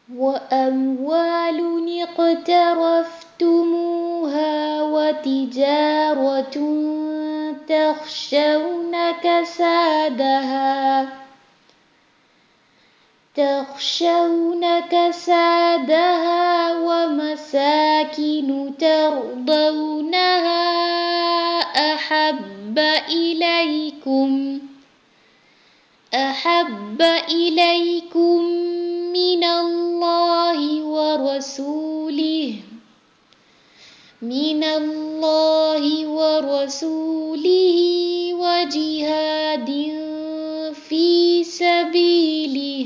وأموال اقترفتموها وتجارة تخشون كسادها ومساكن ترضونها أحب إليكم من الله ورسوله وجهاد في سبيله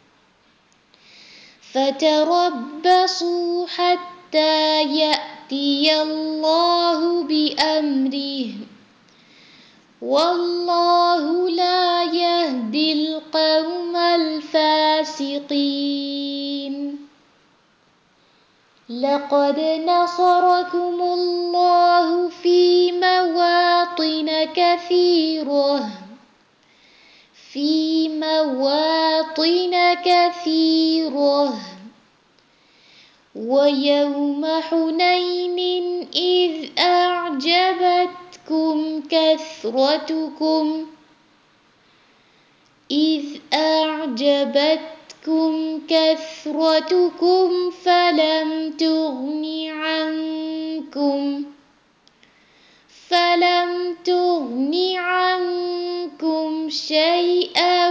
فتربصوا حتى يأتي الله بأمره والله لا يهدي القوم الفاسقين. لقد نصركم الله في مواطن كثيرة ويوم حنين إذ أعجبتكم كثرتكم فلم تغن عنكم شيئا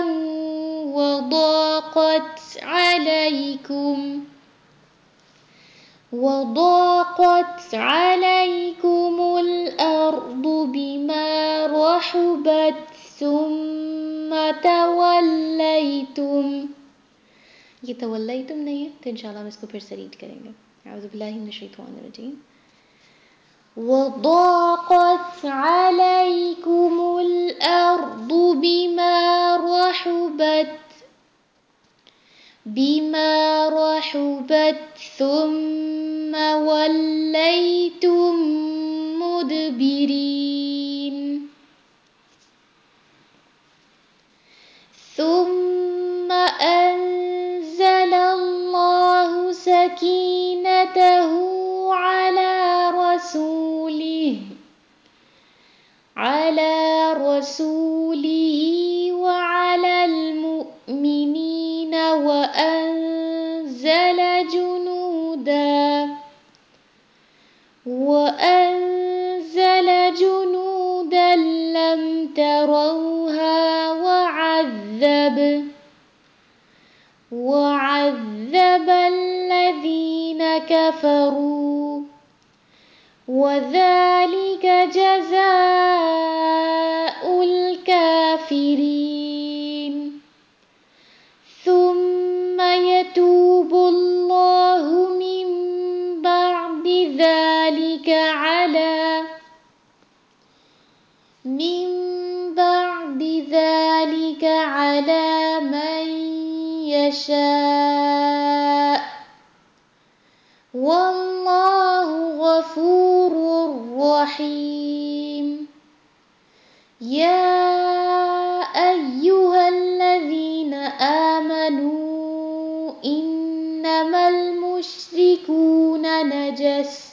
وضاقت عليكم الأرض بما رحبت ثم तवल्लैतुम। ये तवल्लैतुम नहीं है तो इंशाल्लाह हम इसको फिर से रीड करेंगे। अऊज़ु बिल्लाहि मिनश शैतानिर रजीम। وضاقت عليكم الأرض بما رحبت ثم وليتم مدبرين. ثم أنزل الله سكينته على رسوله وعلى المؤمنين وأنزل جنودا لم تروها وعذب الذين كفروا وذلك جزاء الكافرين. ثم يتوب الله من بعد ذلك على من يشاء والله غفور رحيم. يا أيها الذين آمنوا إنما المشركون نجس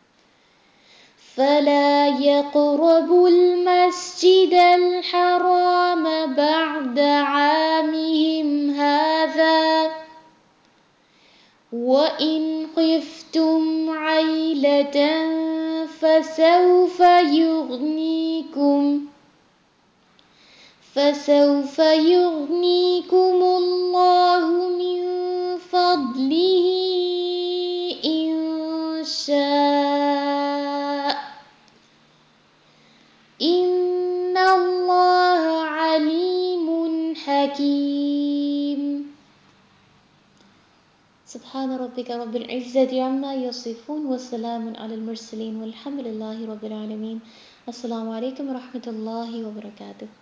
فلا يقربوا المسجد الحرام بعد عامهم هذا وإن خفتم عيلة فسوف يغنيكم الله من فضله إن شاء إن الله عليم حكيم. سبحان ربك رب العزة عما يصفون وسلام على المرسلين والحمد لله رب العالمين. السلام عليكم ورحمة الله وبركاته.